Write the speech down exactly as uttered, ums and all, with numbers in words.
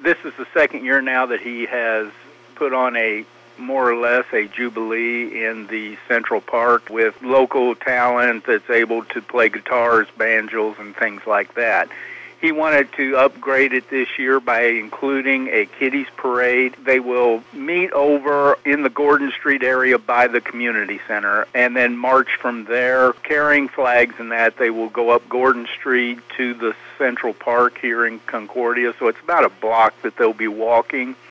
this is the second year now that he has put on a more or less a jubilee in the Central Park with local talent that's able to play guitars, banjos, and things like that. He wanted to upgrade it this year by including a kiddies parade. They will meet over in the Gordon Street area by the community center and then march from there, carrying flags and that. They will go up Gordon Street to the Central Park here in Concordia. So it's about a block that they'll be walking.